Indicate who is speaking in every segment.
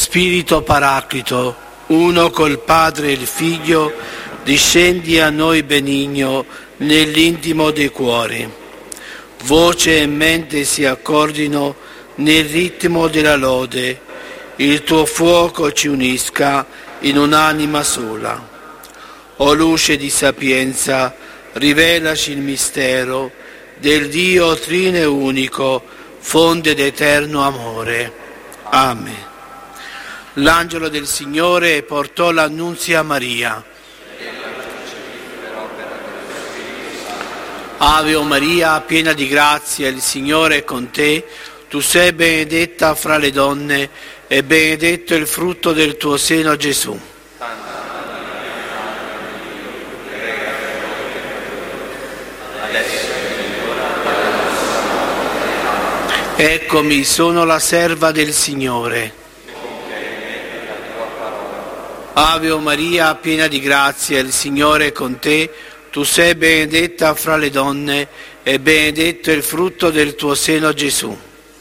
Speaker 1: Spirito Paraclito, uno col Padre e il Figlio, discendi a noi benigno nell'intimo dei cuori. Voce e mente si accordino nel ritmo della lode, il tuo fuoco ci unisca in un'anima sola. O luce di sapienza, rivelaci il mistero del Dio trine unico, fonte d'eterno amore. Amen. L'angelo del Signore portò l'annunzia a Maria. Ave o Maria, piena di grazia, il Signore è con te. Tu sei benedetta fra le donne e benedetto il frutto del tuo seno, Gesù. Eccomi, sono la serva del Signore. Ave o Maria, piena di grazia, il Signore è con te. Tu sei benedetta fra le donne e benedetto il frutto del tuo seno, Gesù.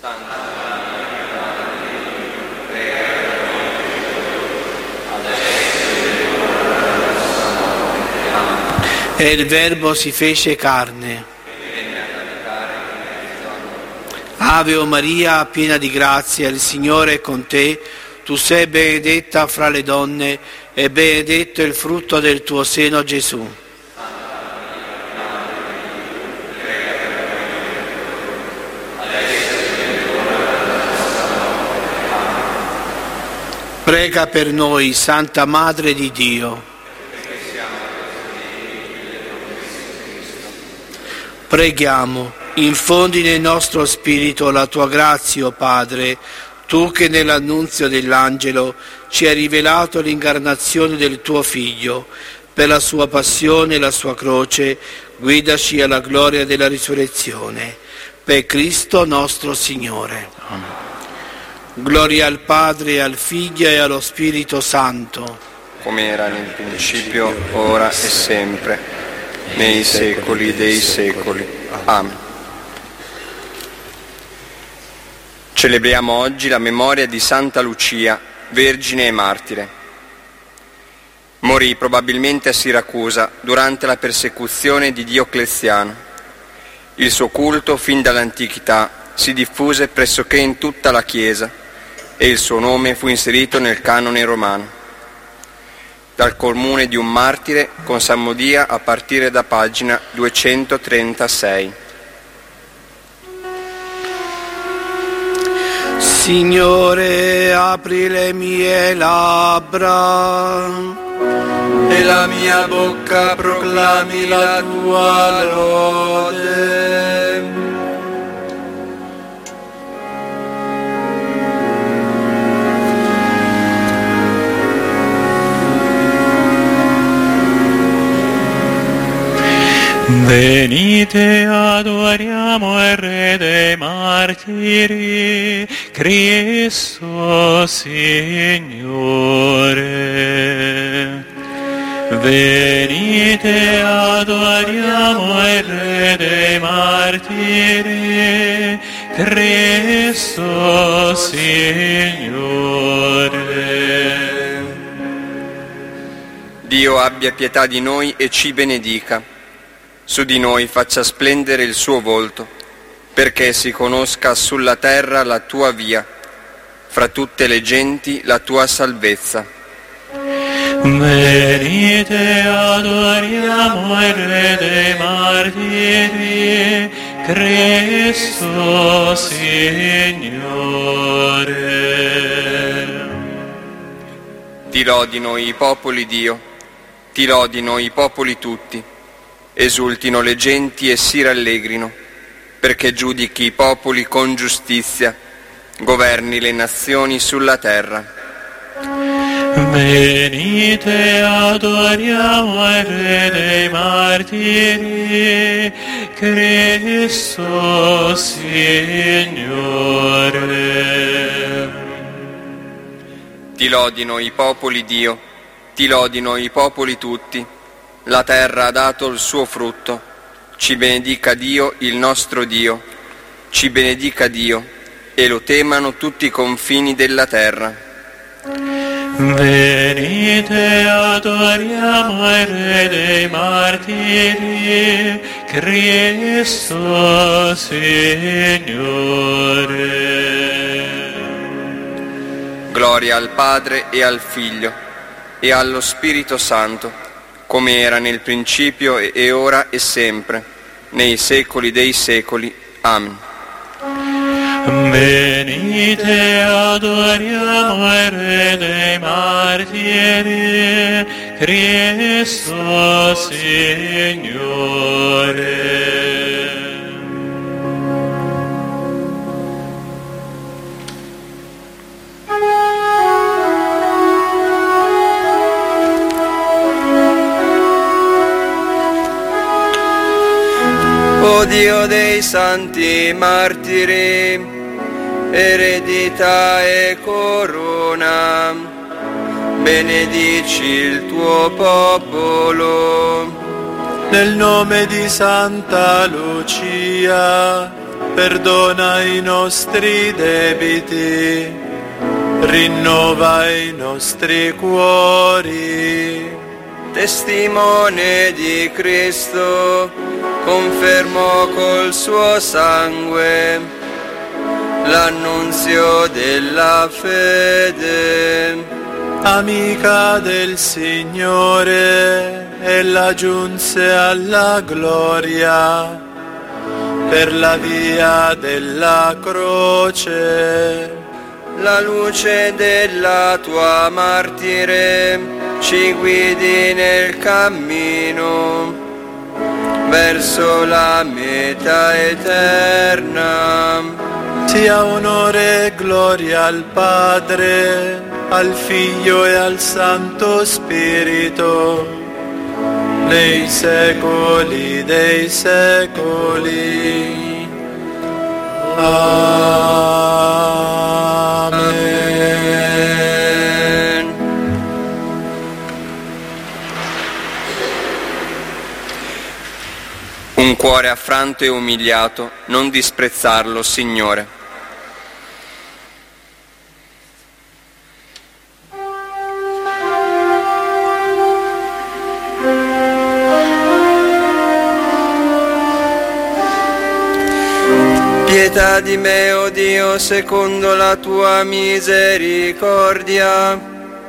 Speaker 1: E il Verbo si fece carne. Ave o Maria, piena di grazia, il Signore è con te. Tu sei benedetta fra le donne e benedetto il frutto del tuo seno, Gesù. Prega per noi, Santa Madre di Dio. Preghiamo. Infondi nel nostro spirito la tua grazia, o Padre, tu che nell'annunzio dell'angelo ci hai rivelato l'incarnazione del tuo Figlio, per la sua passione e la sua croce, guidaci alla gloria della risurrezione. Per Cristo nostro Signore. Amen. Gloria al Padre, al Figlio e allo Spirito Santo.
Speaker 2: Come era nel principio, ora e sempre, nei secoli dei secoli. Amen. Celebriamo oggi la memoria di Santa Lucia, vergine e martire. Morì probabilmente a Siracusa durante la persecuzione di Diocleziano. Il suo culto, fin dall'antichità, si diffuse pressoché in tutta la Chiesa e il suo nome fu inserito nel canone romano. Dal comune di un martire con salmodia a partire da pagina 236.
Speaker 1: Signore, apri le mie labbra
Speaker 3: e la mia bocca proclami la tua lode.
Speaker 4: Venite, adoriamo il Re dei martiri, Cristo Signore. Venite, adoriamo il Re dei martiri, Cristo Signore.
Speaker 2: Dio abbia pietà di noi e ci benedica. Su di noi faccia splendere il suo volto, perché si conosca sulla terra la tua via, fra tutte le genti la tua salvezza.
Speaker 4: Venite, adoriamo il Re dei martiri, Cristo Signore.
Speaker 2: Ti lodino i popoli, Dio, ti lodino i popoli tutti. Esultino le genti e si rallegrino, perché giudichi i popoli con giustizia, governi le nazioni sulla terra.
Speaker 4: Venite, adoriamo il Re dei martiri, Cristo Signore.
Speaker 2: Ti lodino i popoli, Dio, ti lodino i popoli tutti. La terra ha dato il suo frutto. Ci benedica Dio, il nostro Dio. Ci benedica Dio, e lo temano tutti i confini della terra.
Speaker 4: Venite, adoriamo il Re dei martiri, Cristo Signore.
Speaker 2: Gloria al Padre e al Figlio e allo Spirito Santo, come era nel principio e ora e sempre, nei secoli dei secoli. Amen.
Speaker 4: Venite, adoriamo il Re dei martiri, Cristo Signore.
Speaker 3: O Dio dei santi martiri, eredità e corona, benedici il tuo popolo.
Speaker 5: Nel nome di Santa Lucia, perdona i nostri debiti, rinnova i nostri cuori.
Speaker 3: Testimone di Cristo, confermò col suo sangue l'annunzio della fede.
Speaker 5: Amica del Signore, ella giunse alla gloria per la via della croce.
Speaker 3: La luce della tua martire ci guidi nel cammino verso la meta eterna.
Speaker 5: Sia onore e gloria al Padre, al Figlio e al Santo Spirito, nei secoli dei secoli. Amen.
Speaker 2: Un cuore affranto e umiliato, non disprezzarlo, Signore.
Speaker 3: Pietà di me, o Dio, secondo la tua misericordia.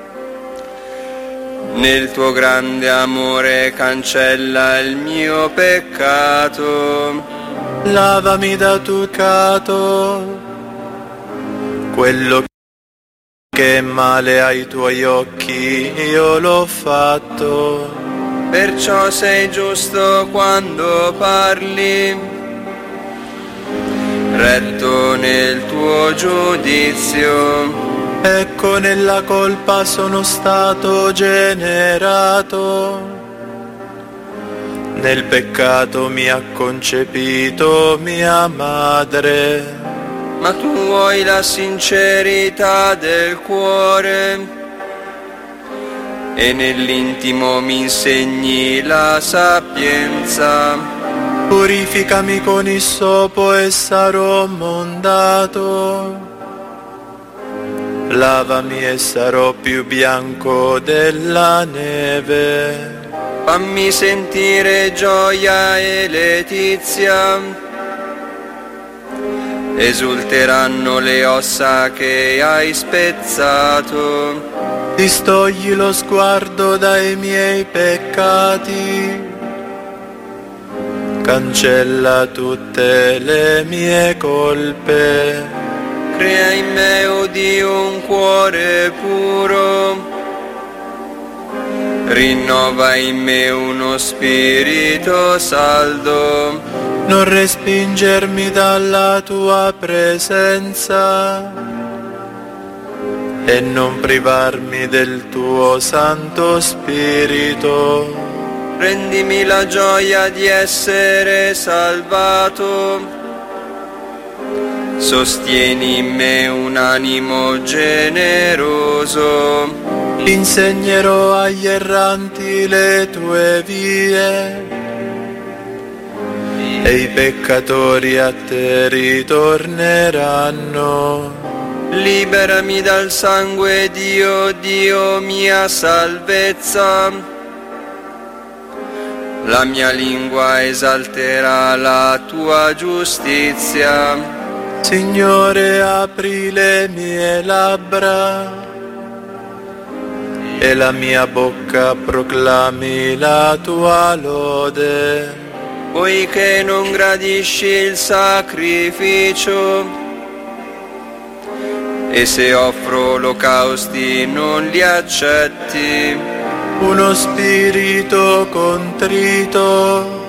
Speaker 3: Nel tuo grande amore cancella il mio peccato.
Speaker 5: Lavami da tutto peccato, quello che è male ai tuoi occhi io l'ho fatto.
Speaker 3: Perciò sei giusto quando parli, retto nel tuo giudizio.
Speaker 5: Ecco, nella colpa sono stato generato, nel peccato mi ha concepito mia madre.
Speaker 3: Ma tu vuoi la sincerità del cuore e nell'intimo mi insegni la sapienza.
Speaker 5: Purificami con issopo e sarò mondato, lavami e sarò più bianco della neve.
Speaker 3: Fammi sentire gioia e letizia, esulteranno le ossa che hai spezzato.
Speaker 5: Distogli lo sguardo dai miei peccati, cancella tutte le mie colpe.
Speaker 3: Crea in me, o Dio, un cuore puro, rinnova in me uno spirito saldo.
Speaker 5: Non respingermi dalla tua presenza e non privarmi del tuo Santo Spirito.
Speaker 3: Rendimi la gioia di essere salvato, sostieni in me un animo generoso.
Speaker 5: Insegnerò agli erranti le tue vie e i peccatori a te ritorneranno.
Speaker 3: Liberami dal sangue, Dio, Dio mia salvezza. La mia lingua esalterà la tua giustizia.
Speaker 5: Signore, apri le mie labbra e la mia bocca proclami la tua lode.
Speaker 3: Poiché non gradisci il sacrificio, e se offro olocausti non li accetti.
Speaker 5: Uno spirito contrito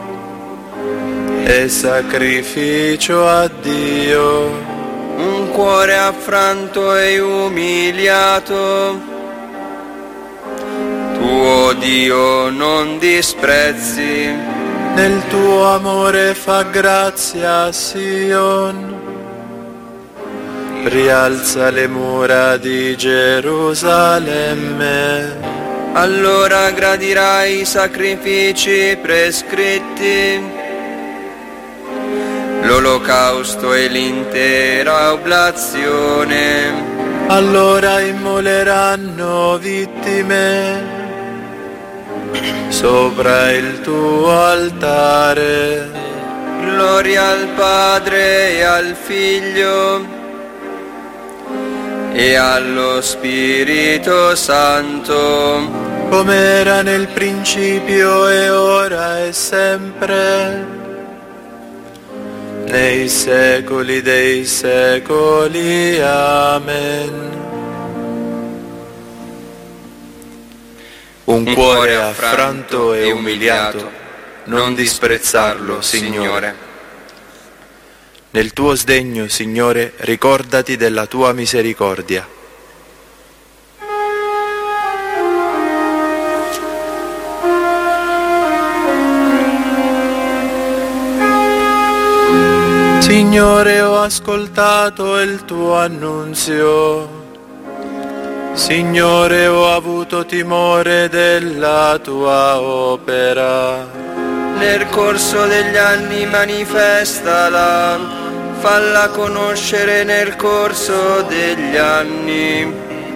Speaker 5: e sacrificio a Dio.
Speaker 3: Un cuore affranto e umiliato, tuo Dio non disprezzi.
Speaker 5: Nel tuo amore fa grazia, Sion. Rialza le mura di Gerusalemme.
Speaker 3: Allora gradirai i sacrifici prescritti, l'olocausto e l'intera oblazione.
Speaker 5: Allora immoleranno vittime sopra il tuo altare.
Speaker 3: Gloria al Padre e al Figlio e allo Spirito Santo,
Speaker 5: come era nel principio e ora e sempre, nei secoli dei secoli. Amen. Un cuore affranto e umiliato, non disprezzarlo, Signore. Nel tuo sdegno, Signore, ricordati della tua misericordia. Signore, ho ascoltato il tuo annunzio. Signore, ho avuto timore della tua opera.
Speaker 3: Nel corso degli anni manifestala, falla conoscere nel corso degli anni.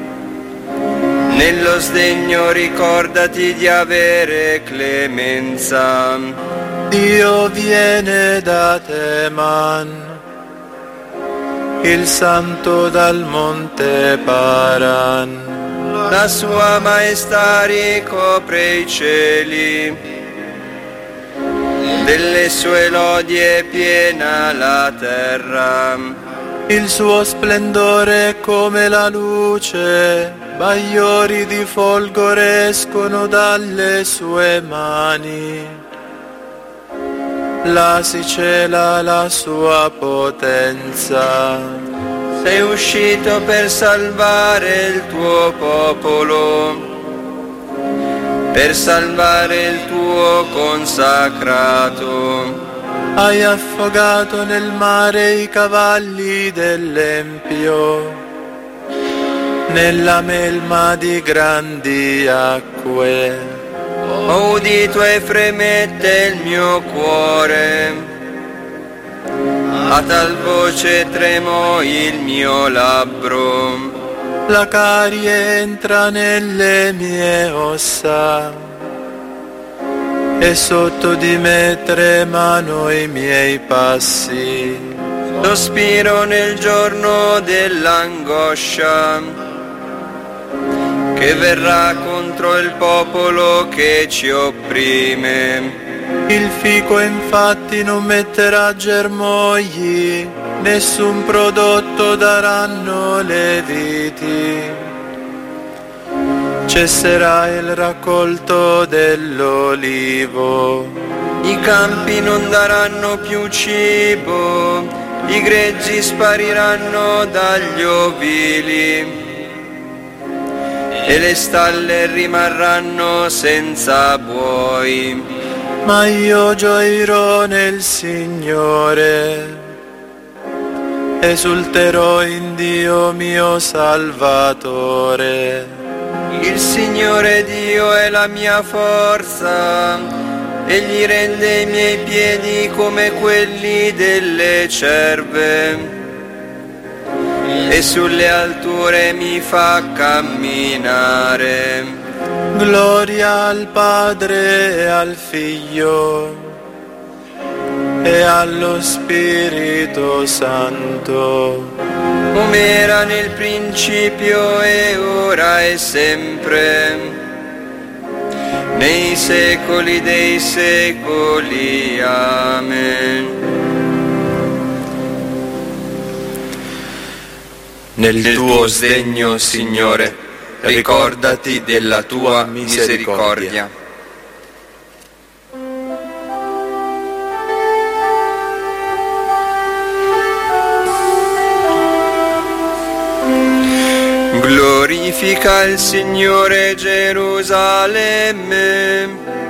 Speaker 3: Nello sdegno ricordati di avere clemenza.
Speaker 5: Dio viene da Teman, il santo dal monte Paran.
Speaker 3: La sua maestà ricopre i cieli, delle sue lodi è piena la terra.
Speaker 5: Il suo splendore è come la luce, bagliori di folgore escono dalle sue mani. Là si cela la sua potenza.
Speaker 3: Sei uscito per salvare il tuo popolo, per salvare il tuo consacrato.
Speaker 5: Hai affogato nel mare i cavalli dell'empio, nella melma di grandi acque.
Speaker 3: Ho udito e fremette il mio cuore, a tal voce tremò il mio labbro.
Speaker 5: La carie entra nelle mie ossa, e sotto di me tremano i miei passi.
Speaker 3: Sospiro nel giorno dell'angoscia, che verrà contro il popolo che ci opprime.
Speaker 5: Il fico infatti non metterà germogli, nessun prodotto daranno le viti. Cesserà il raccolto dell'olivo.
Speaker 3: I campi non daranno più cibo, i greggi spariranno dagli ovili, e le stalle rimarranno senza buoi.
Speaker 5: Ma io gioirò nel Signore, esulterò in Dio mio Salvatore.
Speaker 3: Il Signore Dio è la mia forza, egli rende i miei piedi come quelli delle cerve. e sulle alture mi fa camminare.
Speaker 5: Gloria al Padre e al Figlio e allo Spirito Santo,
Speaker 3: come era nel principio e ora e sempre, nei secoli dei secoli. Amen.
Speaker 5: Nel tuo sdegno, Signore, ricordati della tua misericordia.
Speaker 3: Glorifica il Signore Gerusalemme,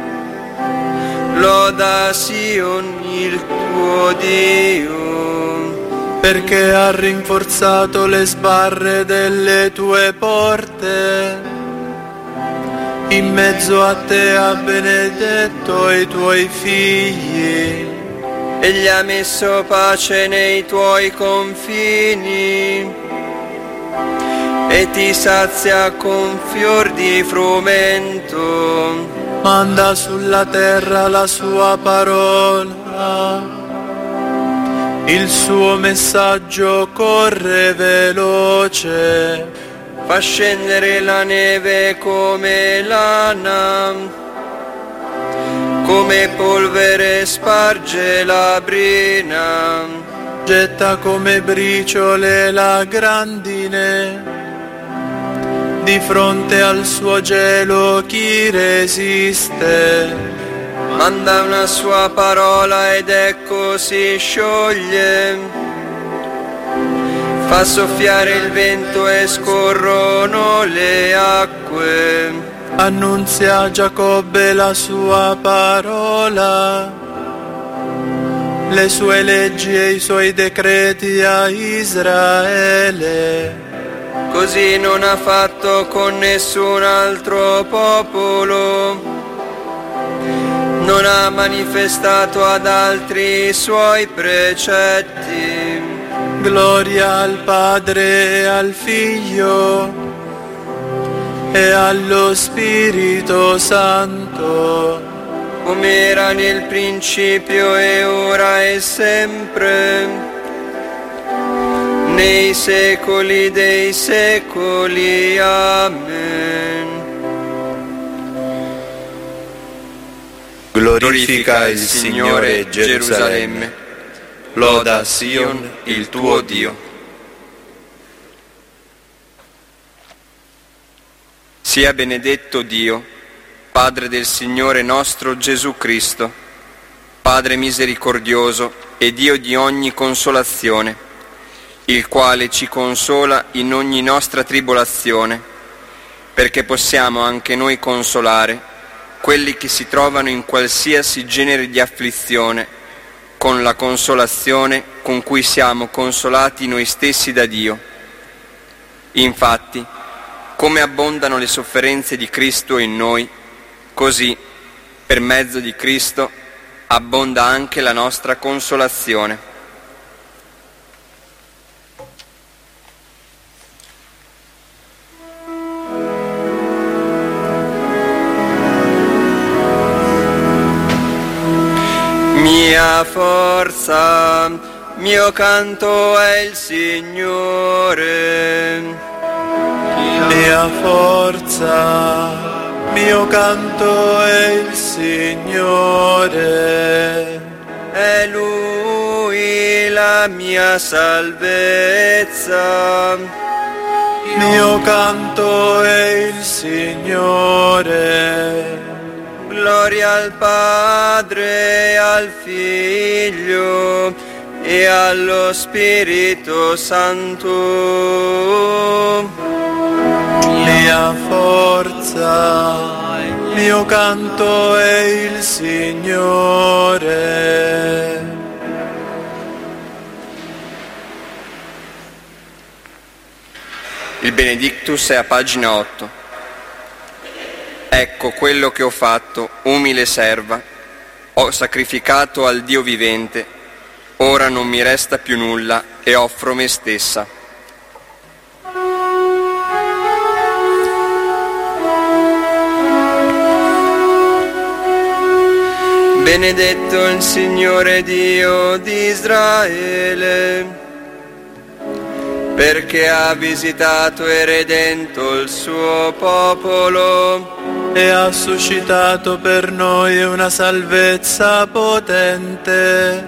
Speaker 3: loda Sion il tuo Dio,
Speaker 5: perché ha rinforzato le sbarre delle tue porte, in mezzo a te ha benedetto i tuoi figli,
Speaker 3: e gli ha messo pace nei tuoi confini, e ti sazia con fior di frumento.
Speaker 5: Manda sulla terra la sua parola, il suo messaggio corre veloce,
Speaker 3: Fa scendere la neve come lana, come polvere sparge la brina,
Speaker 5: getta come briciole la grandine. Di fronte al suo gelo chi resiste?
Speaker 3: manda una sua parola ed ecco si scioglie, fa soffiare il vento e scorrono le acque.
Speaker 5: Annunzia a Giacobbe la sua parola, le sue leggi e i suoi decreti a Israele.
Speaker 3: Così non ha fatto con nessun altro popolo, non ha manifestato ad altri i suoi precetti.
Speaker 5: Gloria al Padre e al Figlio e allo Spirito Santo,
Speaker 3: come era nel principio e ora e sempre, nei secoli dei secoli. Amen.
Speaker 5: glorifica il Signore Gerusalemme, loda Sion il tuo Dio.
Speaker 2: Sia benedetto Dio, Padre del Signore nostro Gesù Cristo, Padre misericordioso e Dio di ogni consolazione, il quale ci consola in ogni nostra tribolazione, perché possiamo anche noi consolare quelli che si trovano in qualsiasi genere di afflizione, con la consolazione con cui siamo consolati noi stessi da Dio. Infatti, come abbondano le sofferenze di Cristo in noi, così, per mezzo di Cristo, abbonda anche la nostra consolazione.
Speaker 3: Mia forza, mio canto è il Signore.
Speaker 5: Mia forza, mio canto è il Signore.
Speaker 3: È Lui la mia salvezza.
Speaker 5: Mio canto è il Signore.
Speaker 3: Gloria al Padre, al Figlio e allo Spirito Santo.
Speaker 5: Mia forza, mio canto è il Signore.
Speaker 2: Il Benedictus è a pagina 8. Ecco quello che ho fatto, umile serva, ho sacrificato al Dio vivente, ora non mi resta più nulla e offro me stessa.
Speaker 3: Benedetto il Signore Dio di Israele, perché ha visitato e redento il suo popolo
Speaker 5: e ha suscitato per noi una salvezza potente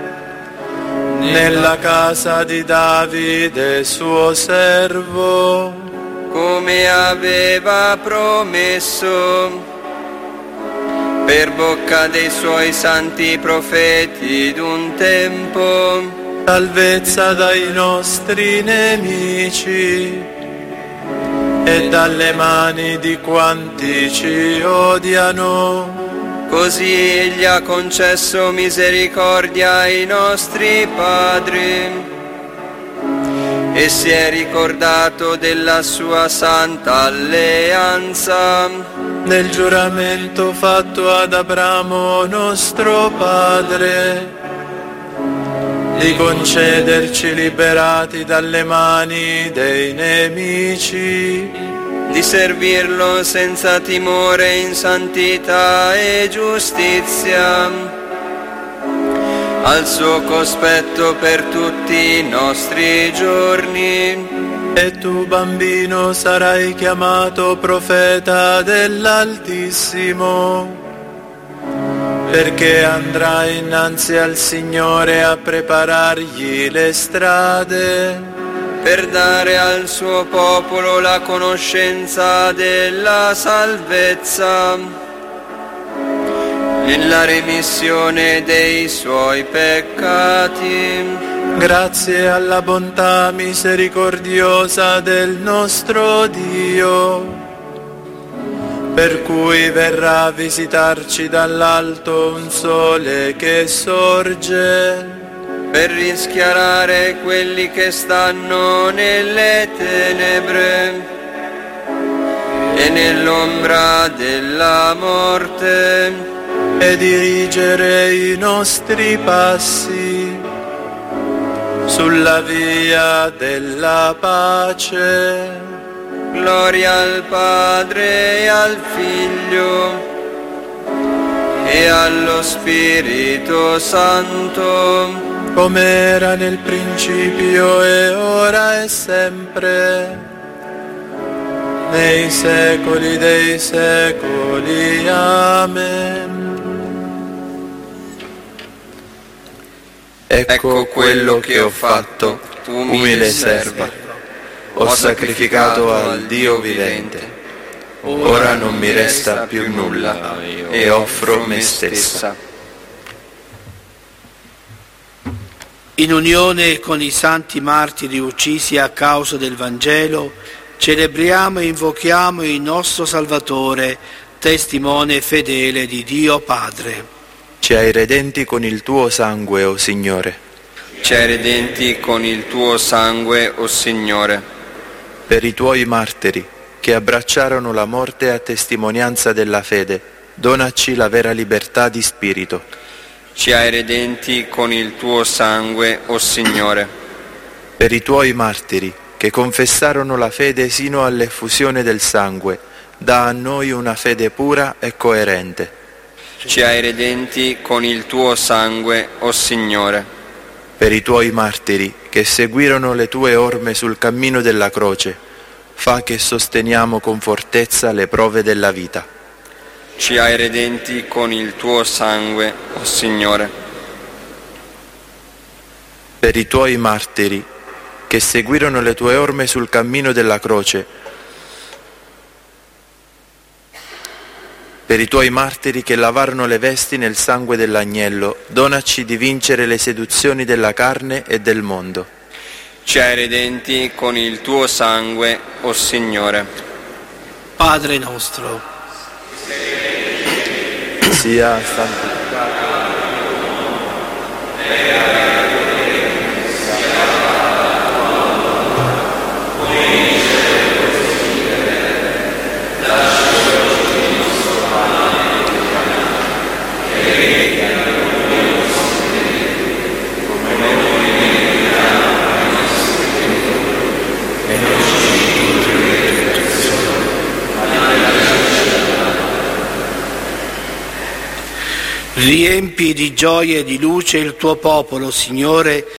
Speaker 5: nella casa di Davide suo servo,
Speaker 3: come aveva promesso per bocca dei suoi santi profeti d'un tempo.
Speaker 5: Salvezza dai nostri nemici e dalle mani di quanti ci odiano.
Speaker 3: Così egli ha concesso misericordia ai nostri padri e si è ricordato della sua santa alleanza,
Speaker 5: nel giuramento fatto ad Abramo nostro padre, di concederci liberati dalle mani dei nemici,
Speaker 3: di servirlo senza timore in santità e giustizia, al suo cospetto per tutti i nostri giorni.
Speaker 5: E tu, bambino, sarai chiamato profeta dell'Altissimo, perché andrai innanzi al Signore a preparargli le strade,
Speaker 3: per dare al suo popolo la conoscenza della salvezza, nella remissione dei suoi peccati.
Speaker 5: Grazie alla bontà misericordiosa del nostro Dio, per cui verrà a visitarci dall'alto un sole che sorge,
Speaker 3: per rischiarare quelli che stanno nelle tenebre e nell'ombra della morte,
Speaker 5: e dirigere i nostri passi sulla via della pace.
Speaker 3: Gloria al Padre e al Figlio e allo Spirito Santo,
Speaker 5: come era nel principio e ora e sempre, nei secoli dei secoli. Amen.
Speaker 2: Ecco quello che ho fatto, umile serva. Ho sacrificato al Dio vivente. Ora non mi resta più nulla e offro me stessa.
Speaker 1: In unione con i santi martiri uccisi a causa del Vangelo, celebriamo e invochiamo il nostro Salvatore, testimone fedele di Dio Padre.
Speaker 6: Ci hai redenti con il tuo sangue, o Signore.
Speaker 2: Ci hai redenti con il tuo sangue, o Signore.
Speaker 6: Per i tuoi martiri, che abbracciarono la morte a testimonianza della fede, donaci la vera libertà di spirito.
Speaker 2: Ci hai redenti con il tuo sangue, o Signore.
Speaker 6: Per i tuoi martiri, che confessarono la fede sino all'effusione del sangue, dà a noi una fede pura e coerente.
Speaker 2: Ci hai redenti con il tuo sangue, o Signore.
Speaker 6: Per i tuoi martiri, che seguirono le tue orme sul cammino della croce, fa che sosteniamo con fortezza le prove della vita.
Speaker 2: Ci hai redenti con il tuo sangue, o Signore.
Speaker 6: Per i tuoi martiri, che seguirono le tue orme sul cammino della croce, per i tuoi martiri che lavarono le vesti nel sangue dell'agnello, donaci di vincere le seduzioni della carne e del mondo.
Speaker 2: Ci hai redenti con il tuo sangue, o Signore.
Speaker 1: Padre nostro,
Speaker 6: sia santificato.
Speaker 1: Riempi di gioia e di luce il tuo popolo, Signore,